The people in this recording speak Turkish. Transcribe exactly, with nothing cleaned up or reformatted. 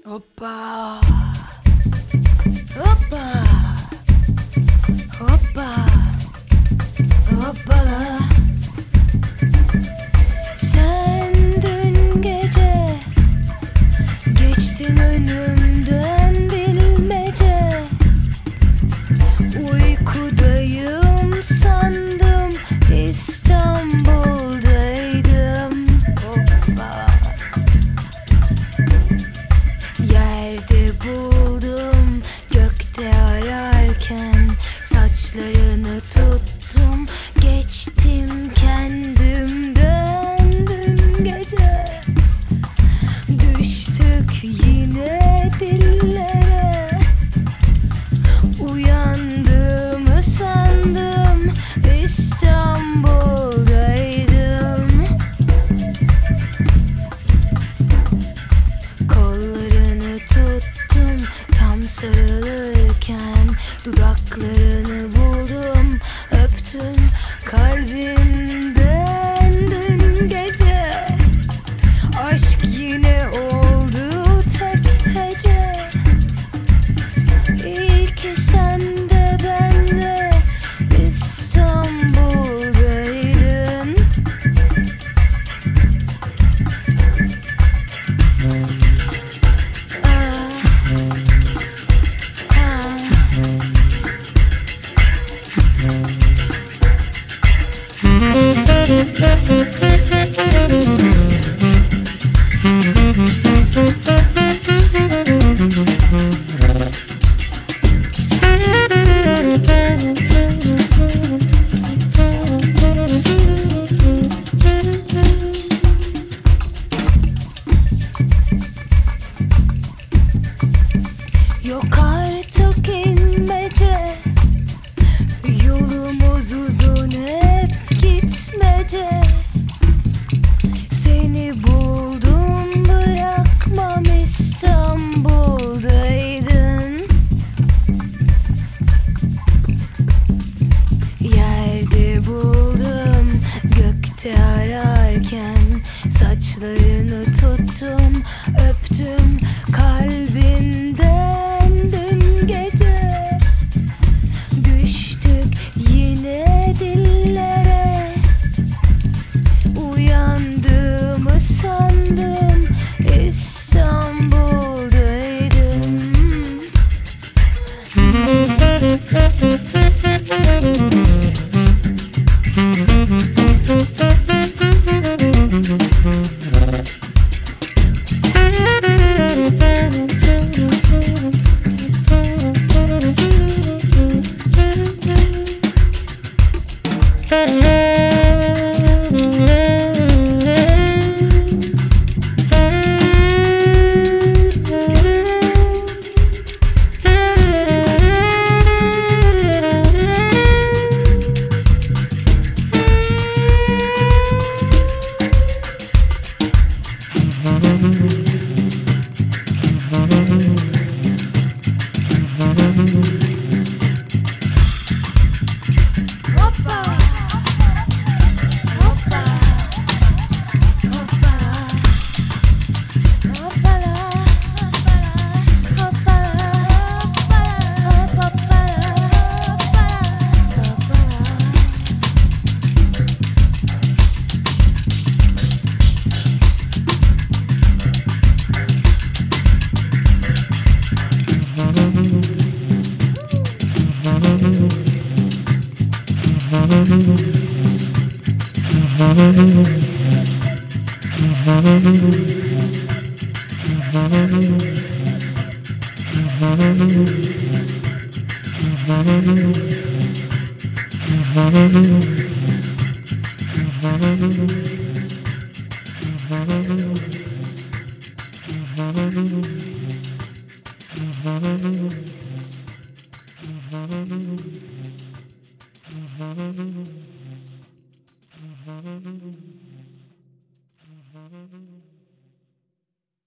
Hoppa, hoppa, hoppa, hoppala. Sen dün gece geçtin önümden bilmece. Uykudayım sandım, İstanbul'daydım. Hoppa. Yerde buldum, gökte ararken saçlarını tuttum, geçtim kendimden dün gece. Düştük yine dillere, uyandığımı sandım, İstanbul'daydım. Kollarını tuttum tam sarılırken, dudaklarını buldum, öptüm kalbimden dün gece. Aşk yine oldu tek hece. İyi ki sen de benle İstanbul'daydın. Ah, ah. Yok artık inmece, yolumuz uzun hep gitmece. Seni buldum, bırakmam, İstanbul'daydın. Yerde buldum, gökte ararken saçlarını tuttum, öptüm kalbinden dün gece. Düştük yine dillere, uyandığımı sandım, İstanbul'daydım. Hoppa, hoppa, hoppala, hoppala, hoppala, hoppala, Thank you.